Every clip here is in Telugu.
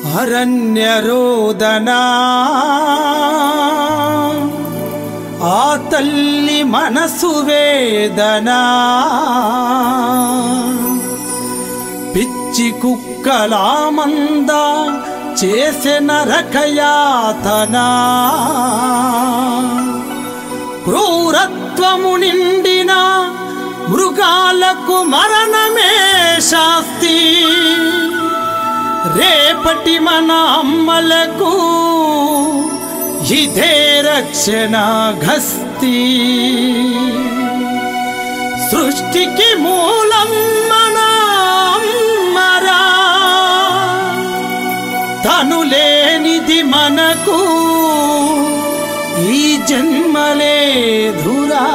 అరణ్యరోదనా ఆ తల్లి మనసు వేదనా పిచ్చి కుక్కలా మంద చేసె నరకయాతనా క్రూరత్వము నిండిన మృగాలకు మరణమే శాస్తి రేపటి మన అమ్మలకు ఇదే రక్షణ గస్తి సృష్టికి మూలం మన అమ్మరా తను లేనిది మనకు ఈ జన్మలేధురా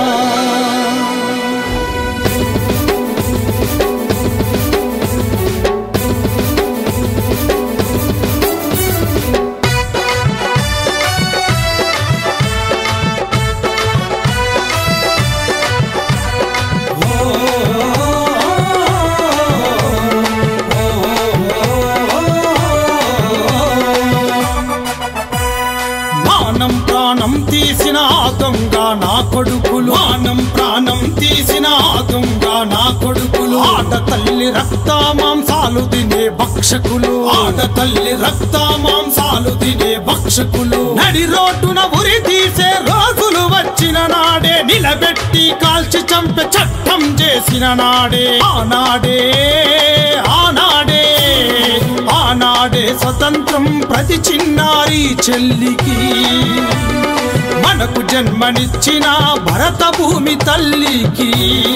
ప్రాణం తీసిన దొంగ నా కొడుకులు మానం ప్రాణం తీసిన దొంగ నా కొడుకులు ఆడ తల్లి రక్త మాంసాలు తినే భక్షకులు ఆడ తల్లి రక్త మాంసాలు తినే భక్షకులు నడి రోడ్డున ఉరి తీసే రోజులు వచ్చిన నాడే నిలబెట్టి కాల్చి చంపే చట్టం చేసిన నాడే ఆనాడే ఆనాడే ఆనాడే స్వతంత్రం ప్రతి చిన్నారి చెల్లికి మనకు జన్మనిచ్చిన భరత భూమి తల్లికి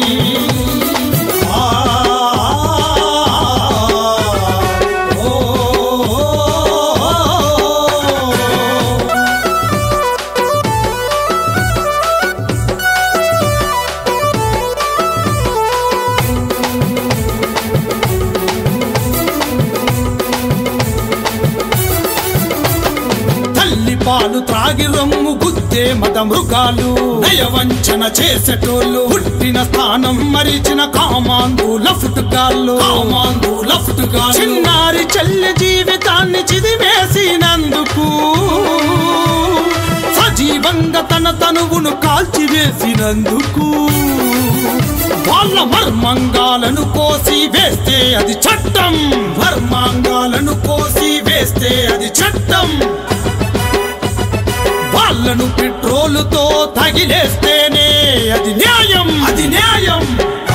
పాలు త్రాగి రొమ్ము గుద్దే మద మృగాలు నయవంచన చేసేటోళ్ళు పుట్టిన స్థానం మరిచిన కామాంధుల ఫుటుగాళ్ళు చిన్నారి చెల్లి జీవితాన్ని చిదివేసినందుకు సజీవంగా తన తనువును కాల్చివేసినందుకు వాళ్ళ మర్మంగాలను కోసి వేస్తే అది చట్టం మర్మాంగాలను కోసి వేస్తే అది చట్టం వాళ్ళను పెట్రోలుతో తగిలేస్తేనే అది న్యాయం అది న్యాయం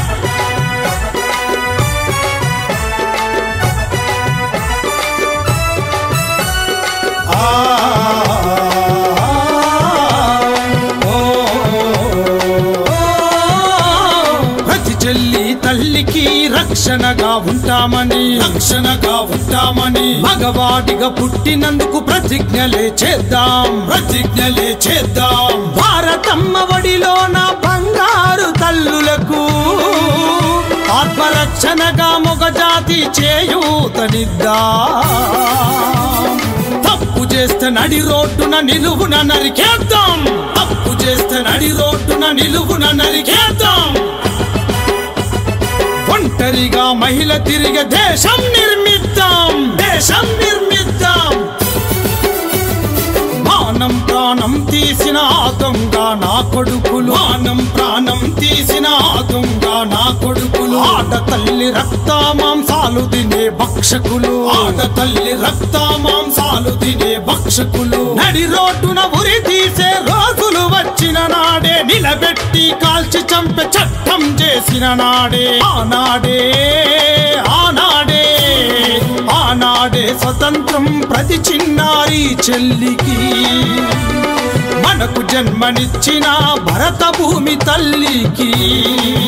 ప్రతి చెల్లి తల్లికి రక్షణగా ఉంటామని మగవాడిగా పుట్టినందుకు ప్రతిజ్ఞలే చేద్దాం భారతమ్మ ఒడిలోన బంగారు తల్లులకు ఆత్మరక్షణగా మొగజాతి చేయూతనిద్దాం తప్పు చేస్తే నడి రోడ్డున నిలువున నరికేద్దాం ఒంటరిగా మహిళ తిరిగే దేశం నిర్మిద్దాం మానం ప్రాణం తీసిన దొంగ నా కొడుకులు ఆడ తల్లి రక్త మాంసాలు తినే భక్షకులు నడి రోడ్డున ఉరి తీసే రోజులు వచ్చిన నాడే నిలబెట్టి కాల్చి చంపే చట్టం చేసిన నాడే ఆనాడే స్వతంత్రం ప్రతి చిన్నారి చెల్లికి మనకు జన్మనిచ్చిన భరత భూమి తల్లికి